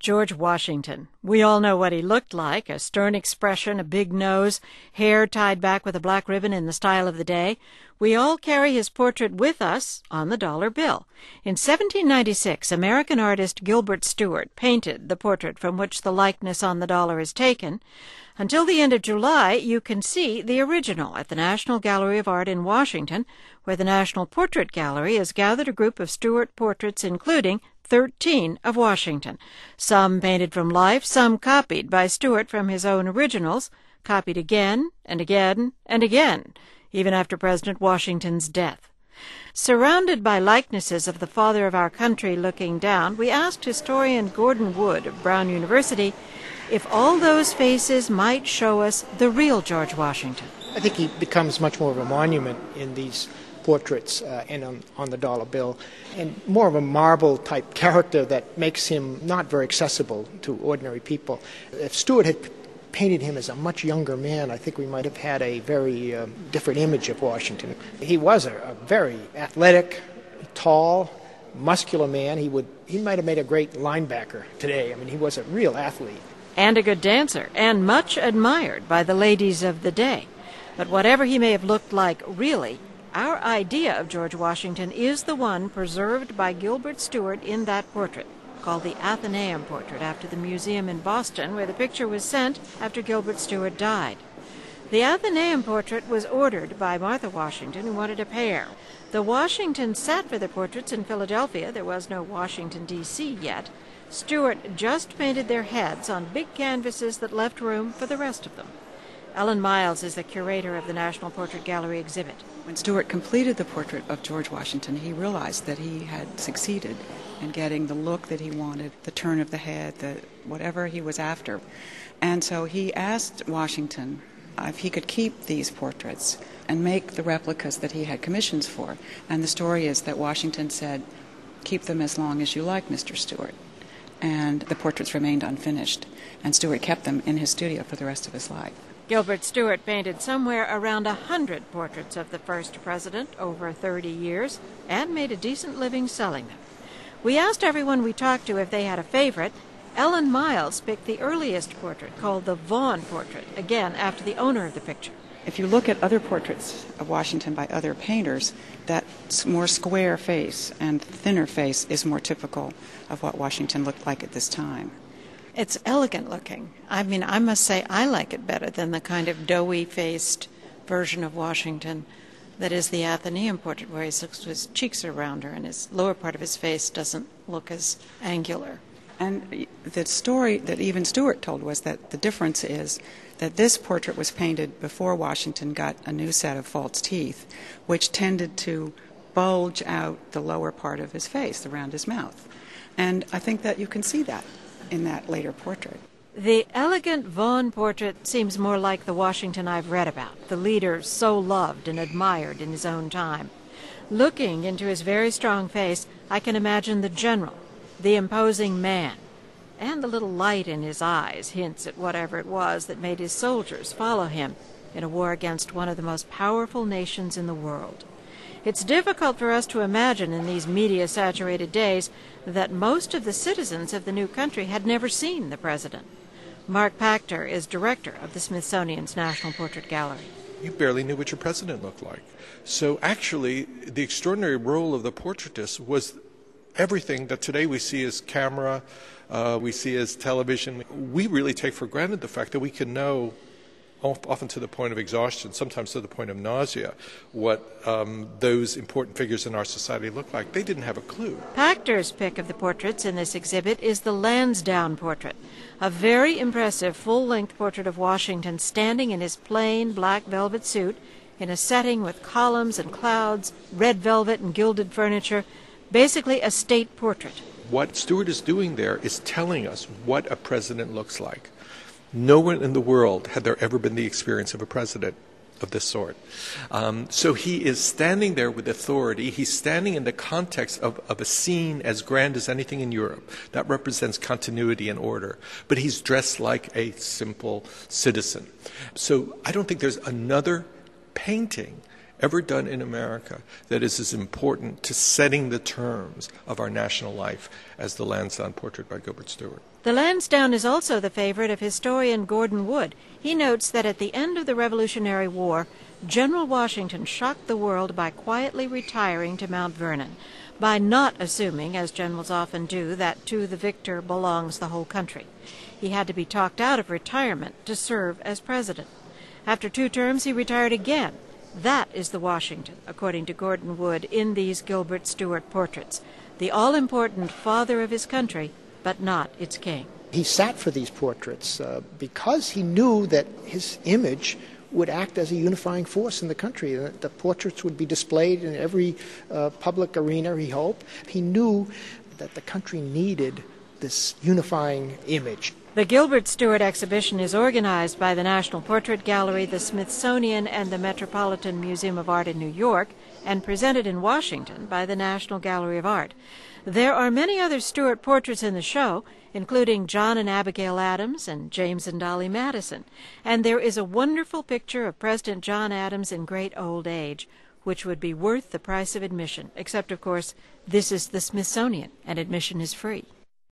George Washington. We all know what he looked like, a stern expression, a big nose, hair tied back with a black ribbon in the style of the day. We all carry his portrait with us on the dollar bill. In 1796, American artist Gilbert Stuart painted the portrait from which the likeness on the dollar is taken. Until the end of July, you can see the original at the National Gallery of Art in Washington, where the National Portrait Gallery has gathered a group of Stuart portraits including 13 of Washington, some painted from life, some copied by Stuart from his own originals, copied again and again and again, even after President Washington's death. Surrounded by likenesses of the father of our country looking down, we asked historian Gordon Wood of Brown University if all those faces might show us the real George Washington. I think he becomes much more of a monument in these portraits and on the dollar bill, and more of a marble-type character that makes him not very accessible to ordinary people. If Stuart had painted him as a much younger man, I think we might have had a very different image of Washington. He was a very athletic, tall, muscular man. He might have made a great linebacker today. I mean, he was a real athlete. And a good dancer, and much admired by the ladies of the day. But whatever he may have looked like really, our idea of George Washington is the one preserved by Gilbert Stuart in that portrait, called the Athenaeum portrait, after the museum in Boston, where the picture was sent after Gilbert Stuart died. The Athenaeum portrait was ordered by Martha Washington, who wanted a pair. The Washingtons sat for their portraits in Philadelphia. There was no Washington, D.C. yet. Stuart just painted their heads on big canvases that left room for the rest of them. Ellen Miles is the curator of the National Portrait Gallery exhibit. When Stuart completed the portrait of George Washington, he realized that he had succeeded in getting the look that he wanted, the turn of the head, whatever he was after. And so he asked Washington if he could keep these portraits and make the replicas that he had commissions for. And the story is that Washington said, "Keep them as long as you like, Mr. Stuart." And the portraits remained unfinished, and Stuart kept them in his studio for the rest of his life. Gilbert Stuart painted somewhere around 100 portraits of the first president over 30 years and made a decent living selling them. We asked everyone we talked to if they had a favorite. Ellen Miles picked the earliest portrait, called the Vaughan portrait, again after the owner of the picture. If you look at other portraits of Washington by other painters, that more square face and thinner face is more typical of what Washington looked like at this time. It's elegant looking. I mean, I must say I like it better than the kind of doughy-faced version of Washington that is the Athenaeum portrait, where his cheeks are rounder and his lower part of his face doesn't look as angular. And the story that even Stuart told was that the difference is that this portrait was painted before Washington got a new set of false teeth, which tended to bulge out the lower part of his face, around his mouth. And I think that you can see that in that later portrait. The elegant Vaughan portrait seems more like the Washington I've read about, the leader so loved and admired in his own time. Looking into his very strong face, I can imagine the general, the imposing man, and the little light in his eyes hints at whatever it was that made his soldiers follow him in a war against one of the most powerful nations in the world. It's difficult for us to imagine in these media-saturated days that most of the citizens of the new country had never seen the president. Mark Pachter is director of the Smithsonian's National Portrait Gallery. You barely knew what your president looked like. So actually, the extraordinary role of the portraitist was everything that today we see as camera, we see as television. We really take for granted the fact that we can know, often to the point of exhaustion, sometimes to the point of nausea, what those important figures in our society look like. They didn't have a clue. Pachter's pick of the portraits in this exhibit is the Lansdowne portrait, a very impressive full-length portrait of Washington standing in his plain black velvet suit in a setting with columns and clouds, red velvet and gilded furniture, basically a state portrait. What Stuart is doing there is telling us what a president looks like. No one in the world had there ever been the experience of a president of this sort. So he is standing there with authority. He's standing in the context of a scene as grand as anything in Europe. That represents continuity and order. But he's dressed like a simple citizen. So I don't think there's another painting ever done in America that is as important to setting the terms of our national life as the Lansdowne portrait by Gilbert Stuart. The Lansdowne is also the favorite of historian Gordon Wood. He notes that at the end of the Revolutionary War, General Washington shocked the world by quietly retiring to Mount Vernon, by not assuming, as generals often do, that to the victor belongs the whole country. He had to be talked out of retirement to serve as president. After 2 terms, he retired again. That is the Washington, according to Gordon Wood, in these Gilbert Stuart portraits, the all-important father of his country, but not its king. He sat for these portraits because he knew that his image would act as a unifying force in the country. The portraits would be displayed in every public arena, he hoped. He knew that the country needed this unifying image. The Gilbert Stuart exhibition is organized by the National Portrait Gallery, the Smithsonian, and the Metropolitan Museum of Art in New York, and presented in Washington by the National Gallery of Art. There are many other Stuart portraits in the show, including John and Abigail Adams and James and Dolly Madison. And there is a wonderful picture of President John Adams in great old age, which would be worth the price of admission, except, of course, this is the Smithsonian, and admission is free.